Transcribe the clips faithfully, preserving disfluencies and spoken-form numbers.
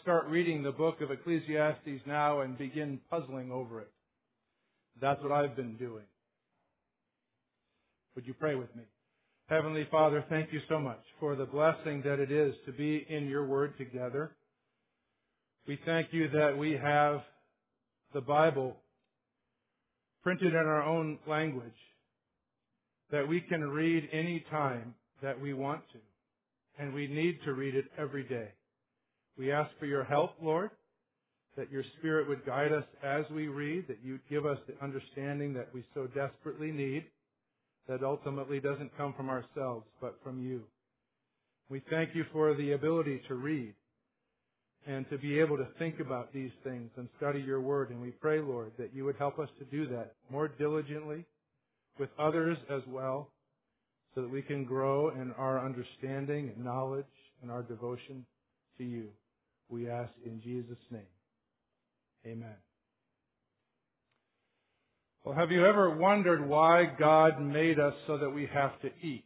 start reading the book of Ecclesiastes now and begin puzzling over it. That's what I've been doing. Would you pray with me? Heavenly Father, thank you so much for the blessing that it is to be in your word together. We thank you that we have the Bible printed in our own language, that we can read any time that we want to, and we need to read it every day. We ask for your help, Lord, that your Spirit would guide us as we read, that you'd give us the understanding that we so desperately need, that ultimately doesn't come from ourselves, but from you. We thank you for the ability to read and to be able to think about these things and study your word. And we pray, Lord, that you would help us to do that more diligently with others as well, so that we can grow in our understanding and knowledge and our devotion to you. We ask in Jesus' name. Amen. Well, have you ever wondered why God made us so that we have to eat?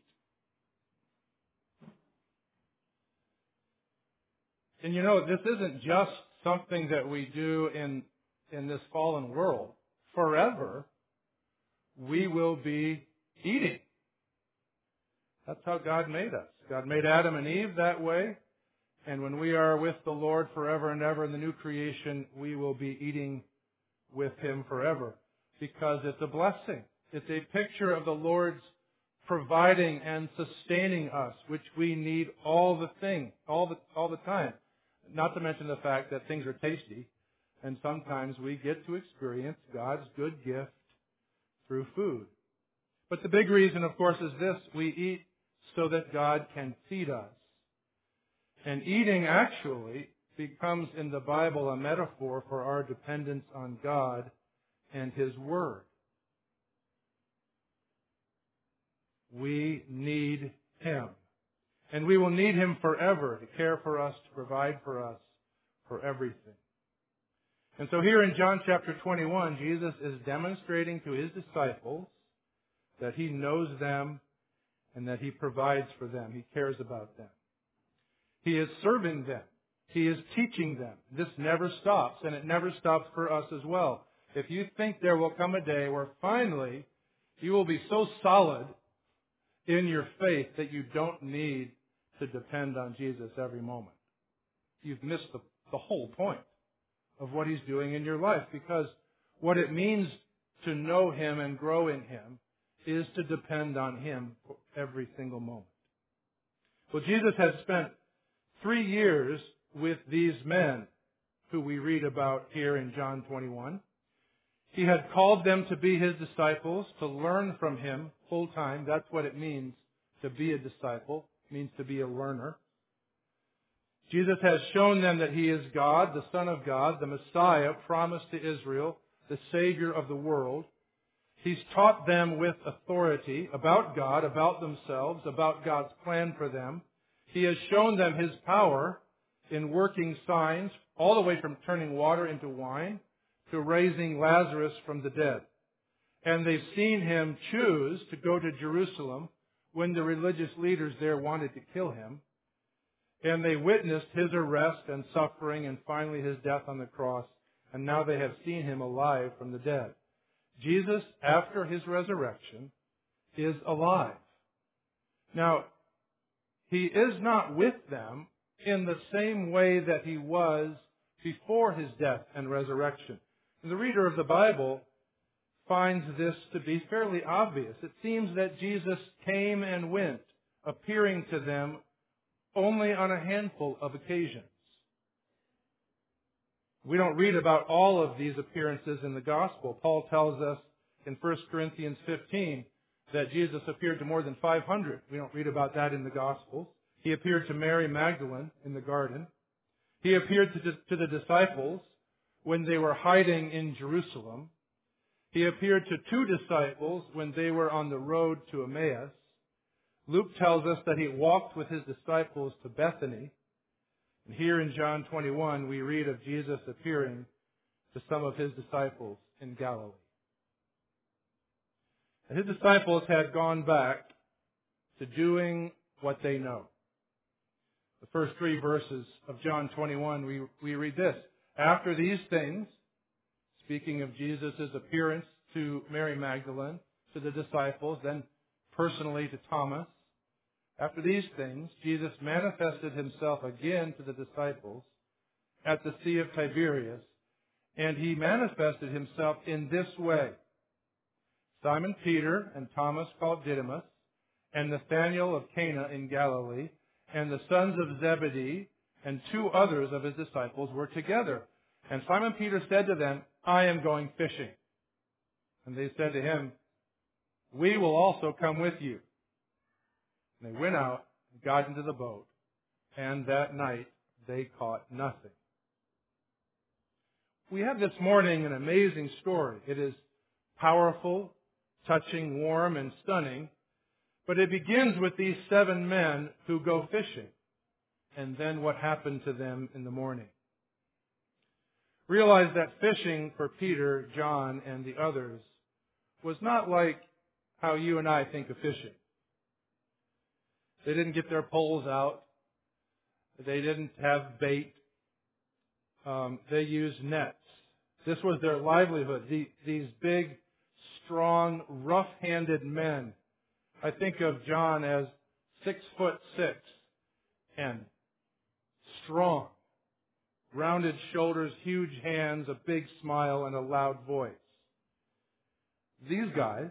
And you know, this isn't just something that we do in, in this fallen world. Forever, we will be eating. That's how God made us. God made Adam and Eve that way. And when we are with the Lord forever and ever in the new creation, we will be eating with Him forever. Because it's a blessing. It's a picture of the Lord's providing and sustaining us, which we need all the thing, all the, all the time. Not to mention the fact that things are tasty, and sometimes we get to experience God's good gift through food. But the big reason, of course, is this: we eat so that God can feed us. And eating actually becomes in the Bible a metaphor for our dependence on God and His Word. We need Him. And we will need Him forever to care for us, to provide for us, for everything. And so here in John chapter twenty-one, Jesus is demonstrating to His disciples that He knows them and that He provides for them. He cares about them. He is serving them. He is teaching them. This never stops, and it never stops for us as well. If you think there will come a day where finally you will be so solid in your faith that you don't need to depend on Jesus every moment, you've missed the, the whole point of what He's doing in your life, because what it means to know Him and grow in Him is to depend on Him for every single moment. Well, Jesus has spent three years with these men who we read about here in John twenty-one. He had called them to be His disciples, to learn from Him full time. That's what it means to be a disciple. It means to be a learner. Jesus has shown them that He is God, the Son of God, the Messiah promised to Israel, the Savior of the world. He's taught them with authority about God, about themselves, about God's plan for them. He has shown them His power in working signs, all the way from turning water into wine to raising Lazarus from the dead. And they've seen Him choose to go to Jerusalem when the religious leaders there wanted to kill Him. And they witnessed His arrest and suffering and finally His death on the cross. And now they have seen Him alive from the dead. Jesus, after His resurrection, is alive. Now, He is not with them in the same way that He was before His death and resurrection. And the reader of the Bible finds this to be fairly obvious. It seems that Jesus came and went, appearing to them only on a handful of occasions. We don't read about all of these appearances in the Gospel. Paul tells us in First Corinthians fifteen that Jesus appeared to more than five hundred. We don't read about that in the Gospels. He appeared to Mary Magdalene in the garden. He appeared to, to the disciples when they were hiding in Jerusalem. He appeared to two disciples when they were on the road to Emmaus. Luke tells us that He walked with His disciples to Bethany. And here in John twenty-one, we read of Jesus appearing to some of His disciples in Galilee. And His disciples had gone back to doing what they know. The first three verses of John twenty-one, we, we read this. After these things, speaking of Jesus' appearance to Mary Magdalene, to the disciples, then personally to Thomas, after these things, Jesus manifested himself again to the disciples at the Sea of Tiberias, and he manifested himself in this way. Simon Peter and Thomas called Didymus, and Nathanael of Cana in Galilee, and the sons of Zebedee, and two others of his disciples were together. And Simon Peter said to them, I am going fishing. And they said to him, we will also come with you. And they went out and got into the boat, and that night they caught nothing. We have this morning an amazing story. It is powerful, touching, warm, and stunning. But it begins with these seven men who go fishing, and then what happened to them in the morning. Realize that fishing for Peter, John, and the others was not like how you and I think of fishing. They didn't get their poles out. They didn't have bait. Um, they used nets. This was their livelihood. The, these big, strong, rough-handed men. I think of John as six foot six and strong, rounded shoulders, huge hands, a big smile, and a loud voice. These guys,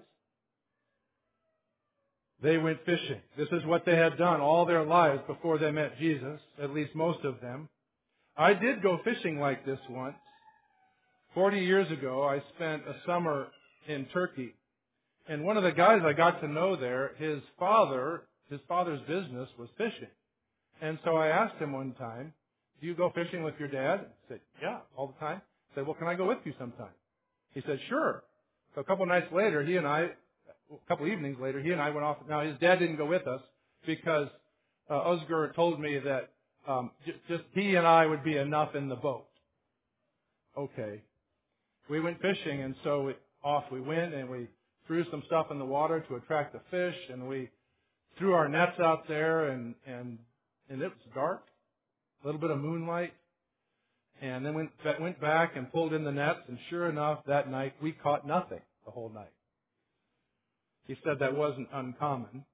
they went fishing. This is what they had done all their lives before they met Jesus, at least most of them. I did go fishing like this once. Forty years ago, I spent a summer in Turkey. And one of the guys I got to know there, his father, his father's business was fishing. And so I asked him one time, do you go fishing with your dad? He said, yeah, all the time. I said, well, can I go with you sometime? He said, sure. So a couple nights later, he and I, a couple evenings later, he and I went off. Now, his dad didn't go with us because uh, Osgur told me that um, j- just he and I would be enough in the boat. Okay. We went fishing, and so it, off we went, and we threw some stuff in the water to attract the fish, and we threw our nets out there, and, and, and it was dark, a little bit of moonlight, and then went, went back and pulled in the nets, and sure enough, that night, we caught nothing the whole night. He said that wasn't uncommon.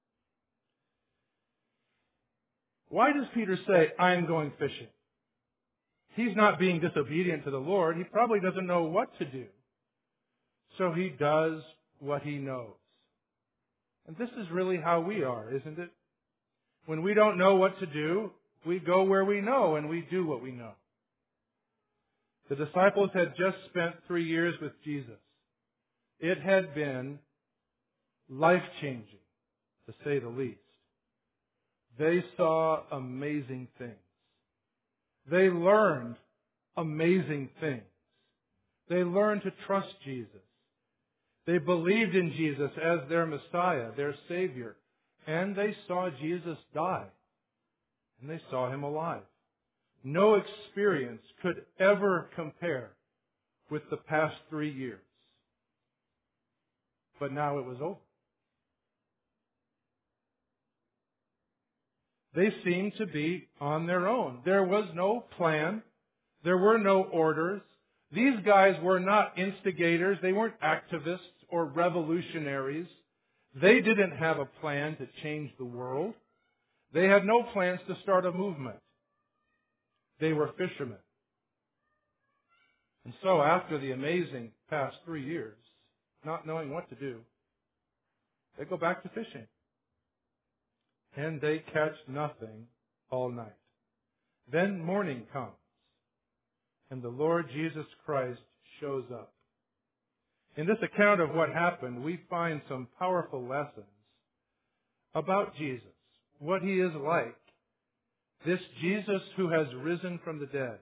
Why does Peter say, I'm going fishing? He's not being disobedient to the Lord. He probably doesn't know what to do. So he does what he knows. And this is really how we are, isn't it? When we don't know what to do, we go where we know and we do what we know. The disciples had just spent three years with Jesus. It had been life-changing, to say the least. They saw amazing things. They learned amazing things. They learned to trust Jesus. They believed in Jesus as their Messiah, their Savior. And they saw Jesus die. And they saw Him alive. No experience could ever compare with the past three years. But now it was over. They seemed to be on their own. There was no plan. There were no orders. These guys were not instigators. They weren't activists or revolutionaries. They didn't have a plan to change the world. They had no plans to start a movement. They were fishermen. And so after the amazing past three years, not knowing what to do, they go back to fishing. And they catch nothing all night. Then morning comes, and the Lord Jesus Christ shows up. In this account of what happened, we find some powerful lessons about Jesus, what He is like, this Jesus who has risen from the dead.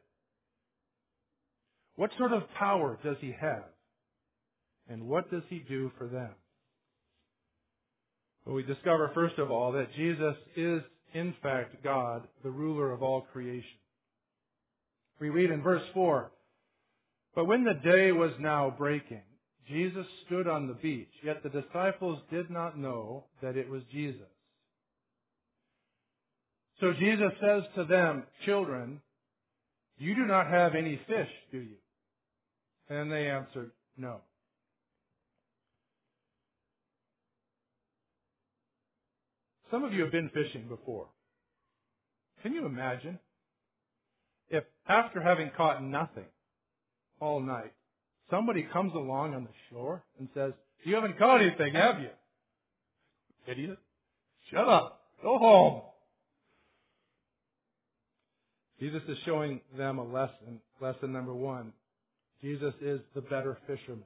What sort of power does He have? And what does He do for them? Well, we discover, first of all, that Jesus is, in fact, God, the ruler of all creation. We read in verse four, but when the day was now breaking, Jesus stood on the beach, yet the disciples did not know that it was Jesus. So Jesus says to them, children, you do not have any fish, do you? And they answered, no. Some of you have been fishing before. Can you imagine if after having caught nothing all night, somebody comes along on the shore and says, you haven't caught anything, have you? Idiot. Shut up. Go home. Jesus is showing them a lesson. Lesson number one. Jesus is the better fisherman.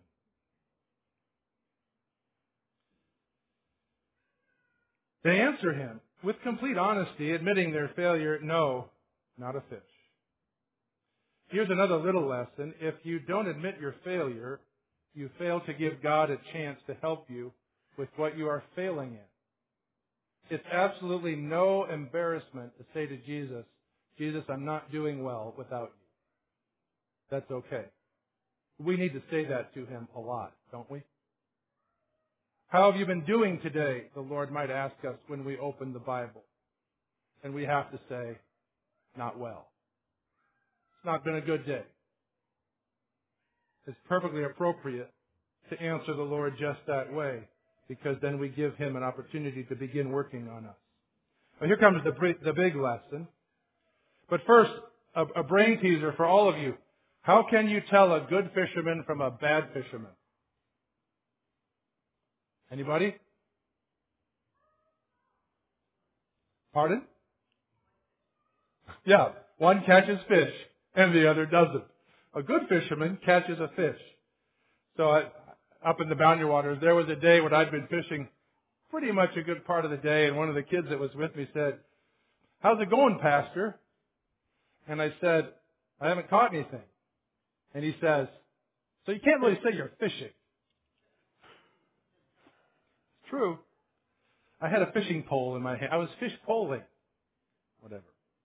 They answer him with complete honesty, admitting their failure. No, not a fish. Here's another little lesson. If you don't admit your failure, you fail to give God a chance to help you with what you are failing in. It's absolutely no embarrassment to say to Jesus, Jesus, I'm not doing well without you. That's okay. We need to say that to him a lot, don't we? How have you been doing today? The Lord might ask us when we open the Bible. And we have to say, not well. It's not been a good day. It's perfectly appropriate to answer the Lord just that way, because then we give him an opportunity to begin working on us. Well, here comes the, the big lesson. But first, a, a brain teaser for all of you. How can you tell a good fisherman from a bad fisherman? Anybody? Pardon? Yeah, one catches fish and the other doesn't. A good fisherman catches a fish. So I, up in the Boundary Waters, there was a day when I'd been fishing pretty much a good part of the day, and one of the kids that was with me said, how's it going, Pastor? And I said, I haven't caught anything. And he says, so you can't really say you're fishing. It's true. I had a fishing pole in my hand. I was fish poling. Whatever.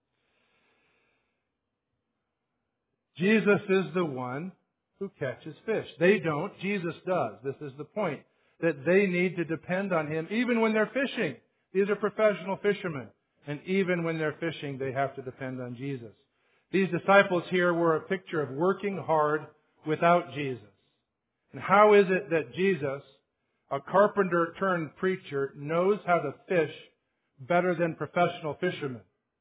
Jesus is the one who catches fish. They don't. Jesus does. This is the point. That they need to depend on him even when they're fishing. These are professional fishermen. And even when they're fishing, they have to depend on Jesus. These disciples here were a picture of working hard without Jesus. And how is it that Jesus, a carpenter turned preacher, knows how to fish better than professional fishermen?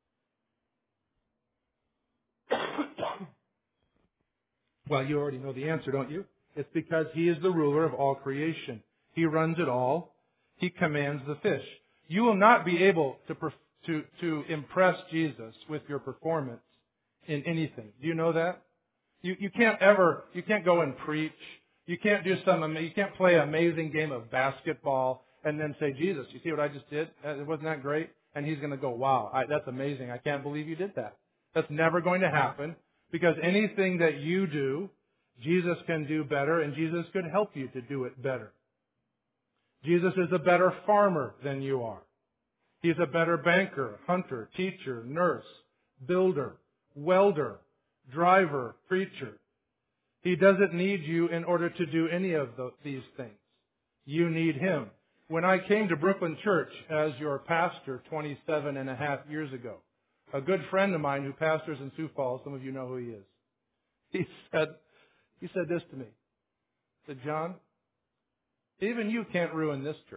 Well, you already know the answer, don't you? It's because he is the ruler of all creation. He runs it all. He commands the fish. You will not be able to, to, to impress Jesus with your performance in anything. Do you know that? You, you can't ever, you can't go and preach. You can't do some, you can't play an amazing game of basketball and then say, Jesus, you see what I just did? Wasn't that great? And he's going to go, wow, I, that's amazing. I can't believe you did that. That's never going to happen, because anything that you do, Jesus can do better, and Jesus could help you to do it better. Jesus is a better farmer than you are. He's a better banker, hunter, teacher, nurse, builder, welder, driver, preacher. He doesn't need you in order to do any of the, these things. You need him. When I came to Brooklyn Church as your pastor twenty-seven and a half years ago, a good friend of mine who pastors in Sioux Falls, some of you know who he is, he said, he said this to me. He said, John, even you can't ruin this church.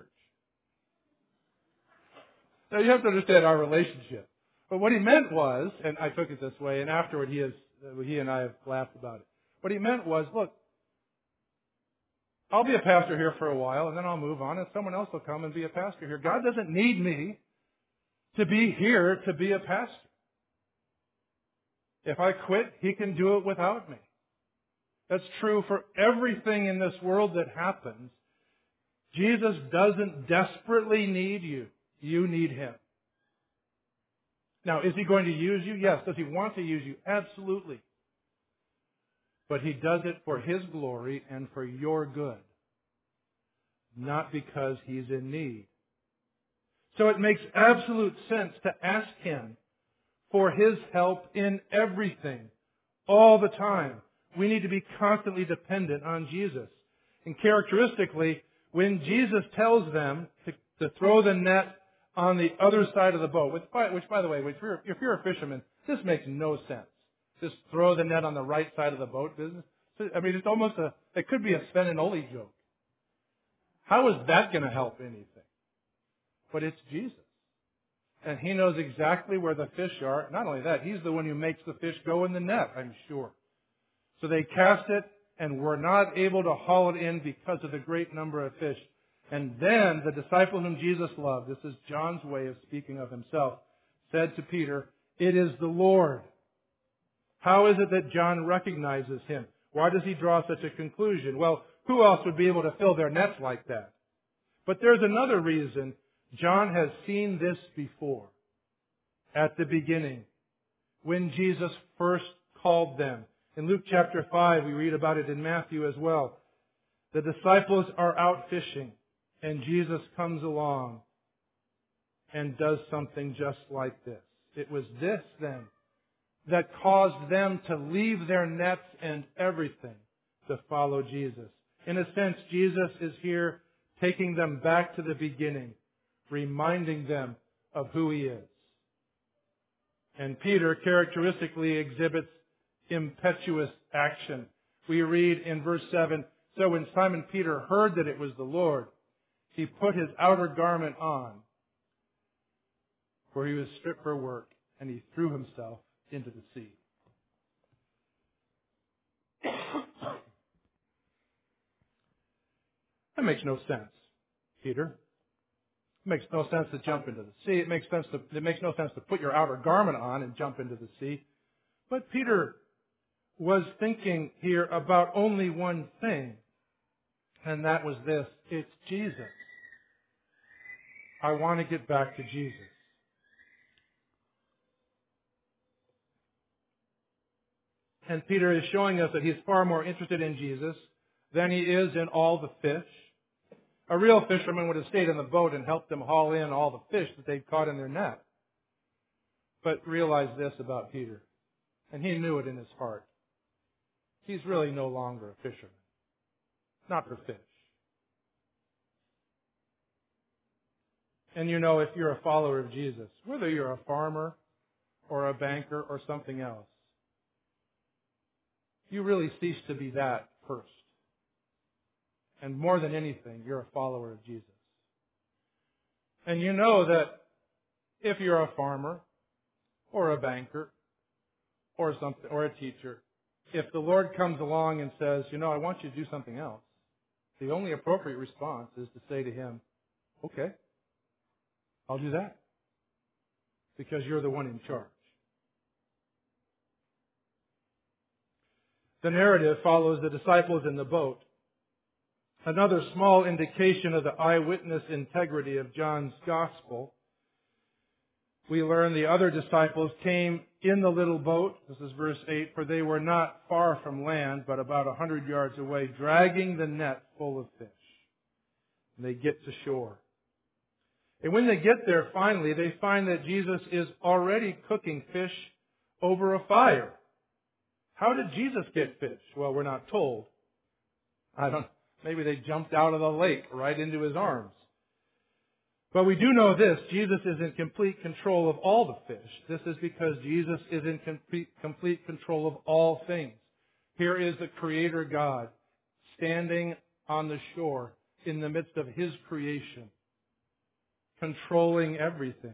Now you have to understand our relationship. But what he meant was, and I took it this way, and afterward he has, he and I have laughed about it. What he meant was, look, I'll be a pastor here for a while, and then I'll move on, and someone else will come and be a pastor here. God doesn't need me to be here to be a pastor. If I quit, he can do it without me. That's true for everything in this world that happens. Jesus doesn't desperately need you. You need him. Now, is he going to use you? Yes. Does he want to use you? Absolutely. But he does it for his glory and for your good, not because he's in need. So it makes absolute sense to ask him for his help in everything, all the time. We need to be constantly dependent on Jesus. And characteristically, when Jesus tells them to, to throw the net on the other side of the boat, which, by, which, by the way, if you're, if you're a fisherman, this makes no sense. Just throw the net on the right side of the boat business. I mean, it's almost a, it could be a Sven and Ole joke. How is that going to help anything? But it's Jesus. And He knows exactly where the fish are. Not only that, He's the one who makes the fish go in the net, I'm sure. So they cast it and were not able to haul it in because of the great number of fish. And then the disciple whom Jesus loved, this is John's way of speaking of himself, said to Peter, "It is the Lord." How is it that John recognizes Him? Why does he draw such a conclusion? Well, who else would be able to fill their nets like that? But there's another reason. John has seen this before. At the beginning, when Jesus first called them. In Luke chapter five, we read about it in Matthew as well. The disciples are out fishing, and Jesus comes along and does something just like this. It was this, then, that caused them to leave their nets and everything to follow Jesus. In a sense, Jesus is here taking them back to the beginning, reminding them of who He is. And Peter characteristically exhibits impetuous action. We read in verse seven, "So when Simon Peter heard that it was the Lord, he put his outer garment on, for he was stripped for work, and he threw himself into the sea." That makes no sense, Peter. It makes no sense to jump into the sea. It makes sense to, it makes no sense to put your outer garment on and jump into the sea. But Peter was thinking here about only one thing, and that was this: it's Jesus. I want to get back to Jesus. And Peter is showing us that he's far more interested in Jesus than he is in all the fish. A real fisherman would have stayed in the boat and helped them haul in all the fish that they'd caught in their net. But realize this about Peter, and he knew it in his heart. He's really no longer a fisherman. Not for fish. And you know, if you're a follower of Jesus, whether you're a farmer or a banker or something else, you really cease to be that first. And more than anything, you're a follower of Jesus. And you know that if you're a farmer or a banker or something, or a teacher, if the Lord comes along and says, you know, I want you to do something else, the only appropriate response is to say to Him, okay, I'll do that. Because you're the one in charge. The narrative follows the disciples in the boat. Another small indication of the eyewitness integrity of John's gospel. We learn the other disciples came in the little boat. This is verse eight. For they were not far from land, but about a hundred yards away, dragging the net full of fish. And they get to shore. And when they get there, finally, they find that Jesus is already cooking fish over a fire. How did Jesus get fish? Well, we're not told. I don't. Maybe they jumped out of the lake right into His arms. But we do know this: Jesus is in complete control of all the fish. This is because Jesus is in complete, complete control of all things. Here is the Creator God standing on the shore in the midst of His creation, controlling everything.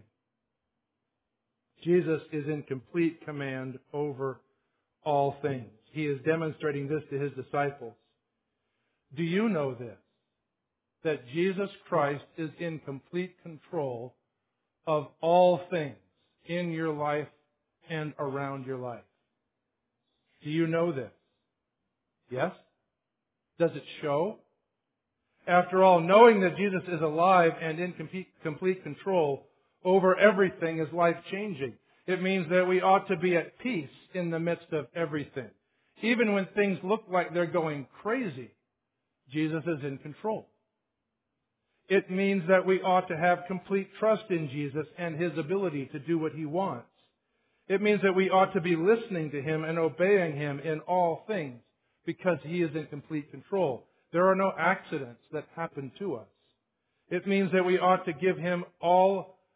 Jesus is in complete command over all things. He is demonstrating this to His disciples. Do you know this? That Jesus Christ is in complete control of all things in your life and around your life. Do you know this? Yes? Does it show? After all, knowing that Jesus is alive and in complete control over everything is life-changing. It means that we ought to be at peace in the midst of everything. Even when things look like they're going crazy, Jesus is in control. It means that we ought to have complete trust in Jesus and His ability to do what He wants. It means that we ought to be listening to Him and obeying Him in all things because He is in complete control. There are no accidents that happen to us. It means that we ought to give Him all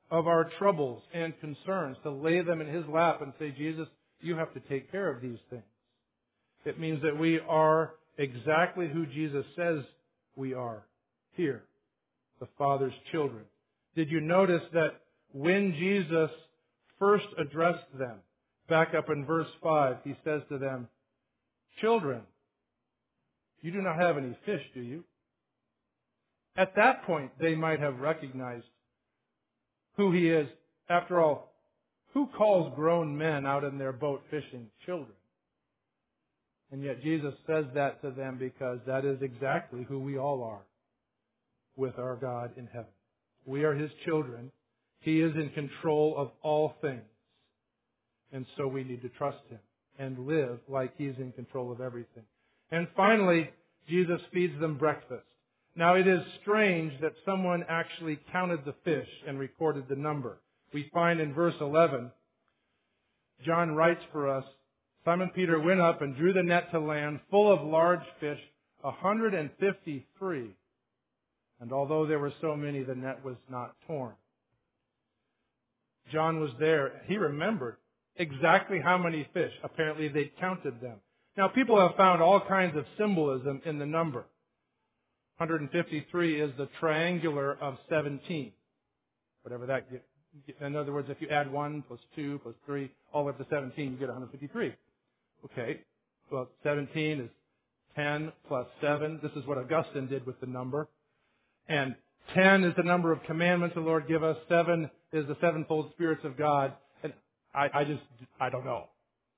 of our troubles and concerns, to lay them in His lap and say, Jesus, you have to take care of these things. It means that we are exactly who Jesus says we are here, the Father's children. Did you notice that when Jesus first addressed them, back up in verse five, He says to them, children, you do not have any fish, do you? At that point, they might have recognized who He is. After all, who calls grown men out in their boat fishing children? And yet Jesus says that to them because that is exactly who we all are with our God in heaven. We are His children. He is in control of all things. And so we need to trust Him and live like He's in control of everything. And finally, Jesus feeds them breakfast. Now it is strange that someone actually counted the fish and recorded the number. We find in verse eleven, John writes for us, Simon Peter went up and drew the net to land full of large fish, one hundred fifty-three. And although there were so many, the net was not torn. John was there. He remembered exactly how many fish. Apparently they counted them. Now people have found all kinds of symbolism in the number. one hundred fifty-three is the triangular of seventeen. Whatever that gives. In other words, if you add one plus two plus three, all the way up to seventeen, you get one hundred fifty-three. Okay. Well, seventeen is ten plus seven. This is what Augustine did with the number. And ten is the number of commandments the Lord give us. seven is the sevenfold spirits of God. And I, I just, I don't know.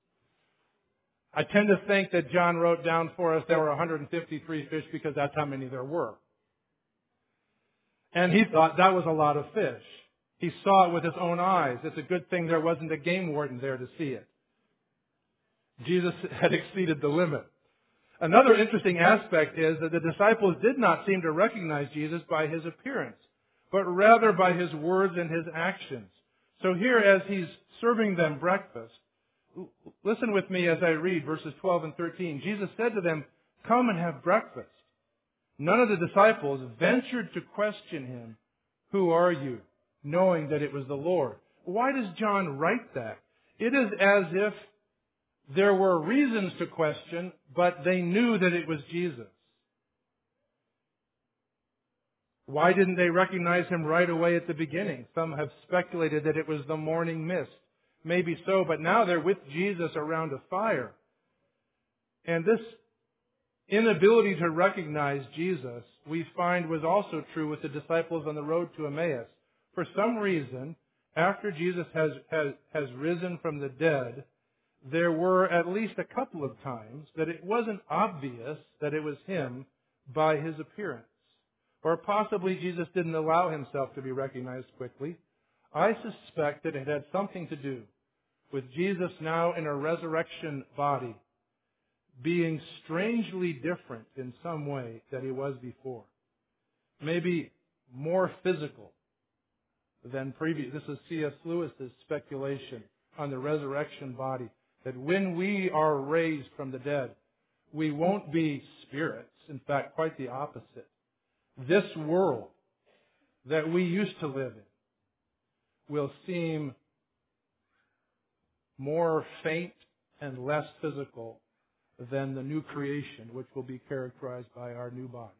I tend to think that John wrote down for us there were one hundred fifty-three fish because that's how many there were. And he thought that was a lot of fish. He saw it with his own eyes. It's a good thing there wasn't a game warden there to see it. Jesus had exceeded the limit. Another interesting aspect is that the disciples did not seem to recognize Jesus by His appearance, but rather by His words and His actions. So here, as He's serving them breakfast, listen with me as I read verses twelve and thirteen. Jesus said to them, come and have breakfast. None of the disciples ventured to question Him, who are you? Knowing that it was the Lord. Why does John write that? It is as if there were reasons to question, but they knew that it was Jesus. Why didn't they recognize Him right away at the beginning? Some have speculated that it was the morning mist. Maybe so, but now they're with Jesus around a fire. And this inability to recognize Jesus, we find, was also true with the disciples on the road to Emmaus. For some reason, after Jesus has, has, has risen from the dead, there were at least a couple of times that it wasn't obvious that it was Him by His appearance. Or possibly Jesus didn't allow Himself to be recognized quickly. I suspect that it had something to do with Jesus now in a resurrection body being strangely different in some way than He was before. Maybe more physical than previous. This is C S Lewis's speculation on the resurrection body. That when we are raised from the dead, we won't be spirits. In fact, quite the opposite. This world that we used to live in will seem more faint and less physical than the new creation, which will be characterized by our new bodies.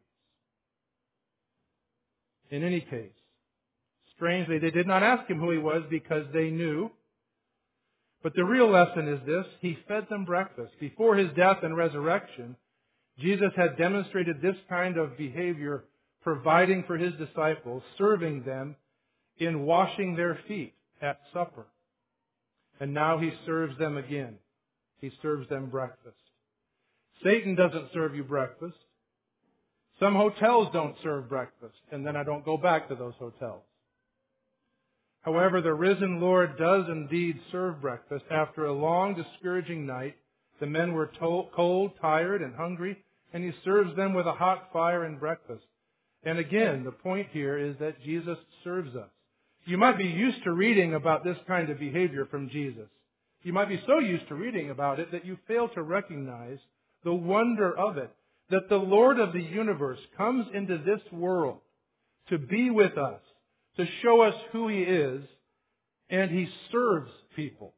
In any case, strangely, they did not ask Him who He was because they knew. But the real lesson is this: He fed them breakfast. Before His death and resurrection, Jesus had demonstrated this kind of behavior, providing for His disciples, serving them in washing their feet at supper. And now He serves them again. He serves them breakfast. Satan doesn't serve you breakfast. Some hotels don't serve breakfast, and then I don't go back to those hotels. However, the risen Lord does indeed serve breakfast. After a long, discouraging night, the men were to- cold, tired, and hungry, and He serves them with a hot fire and breakfast. And again, the point here is that Jesus serves us. You might be used to reading about this kind of behavior from Jesus. You might be so used to reading about it that you fail to recognize the wonder of it, that the Lord of the universe comes into this world to be with us, to show us who He is, and He serves people.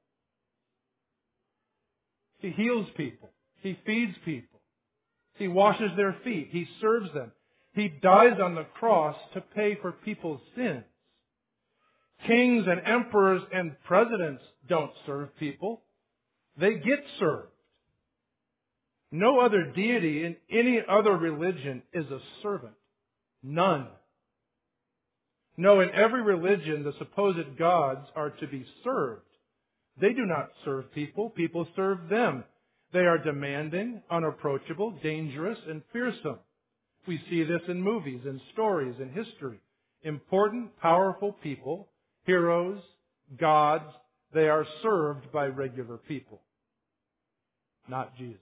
He heals people. He feeds people. He washes their feet. He serves them. He dies on the cross to pay for people's sins. Kings and emperors and presidents don't serve people. They get served. No other deity in any other religion is a servant. None. No, in every religion, the supposed gods are to be served. They do not serve people. People serve them. They are demanding, unapproachable, dangerous, and fearsome. We see this in movies and stories and history. Important, powerful people, heroes, gods, they are served by regular people. Not Jesus.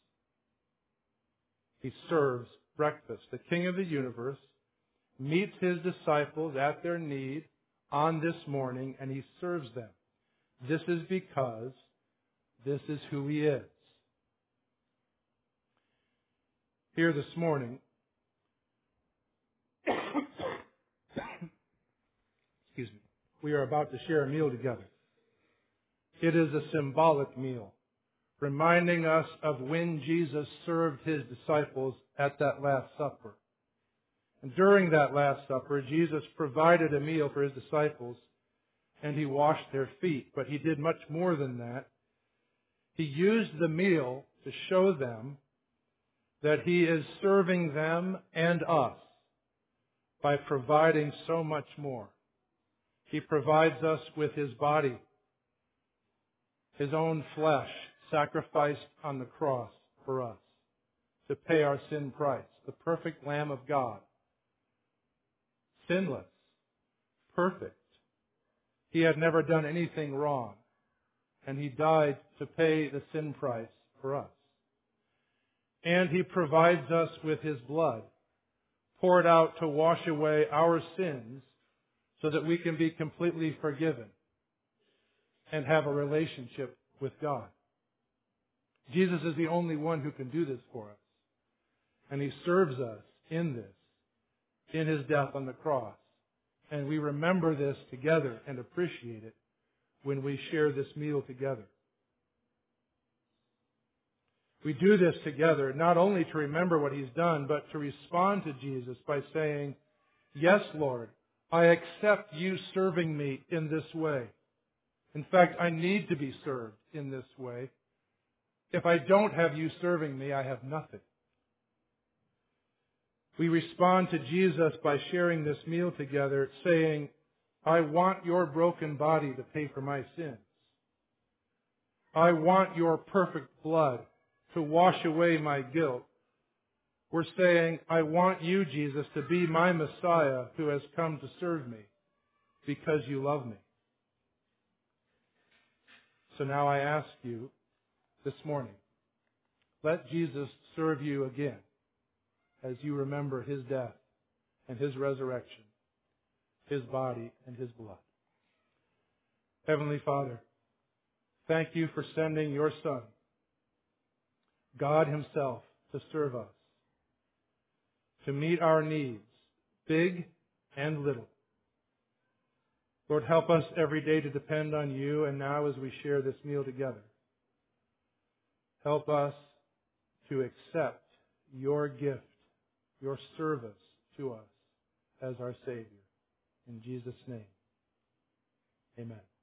He serves breakfast. The King of the universe meets His disciples at their need on this morning, and He serves them. This is because this is who He is. Here this morning, excuse me, we are about to share a meal together. It is a symbolic meal, reminding us of when Jesus served His disciples at that Last Supper. And during that Last Supper, Jesus provided a meal for His disciples, and He washed their feet. But He did much more than that. He used the meal to show them that He is serving them and us by providing so much more. He provides us with His body, His own flesh, sacrificed on the cross for us to pay our sin price. The perfect Lamb of God. Sinless. Perfect. He had never done anything wrong. And He died to pay the sin price for us. And He provides us with His blood, poured out to wash away our sins so that we can be completely forgiven and have a relationship with God. Jesus is the only one who can do this for us. And He serves us in this, in His death on the cross. And we remember this together and appreciate it when we share this meal together. We do this together not only to remember what He's done, but to respond to Jesus by saying, "Yes, Lord, I accept You serving me in this way. In fact, I need to be served in this way. If I don't have You serving me, I have nothing." We respond to Jesus by sharing this meal together, saying, "I want Your broken body to pay for my sins. I want Your perfect blood to wash away my guilt." We're saying, "I want You, Jesus, to be my Messiah who has come to serve me because You love me." So now I ask you this morning, let Jesus serve you again as you remember His death and His resurrection, His body and His blood. Heavenly Father, thank You for sending Your Son, God Himself, to serve us, to meet our needs, big and little. Lord, help us every day to depend on You, and now as we share this meal together, help us to accept Your gift, Your service to us as our Savior. In Jesus' name, amen.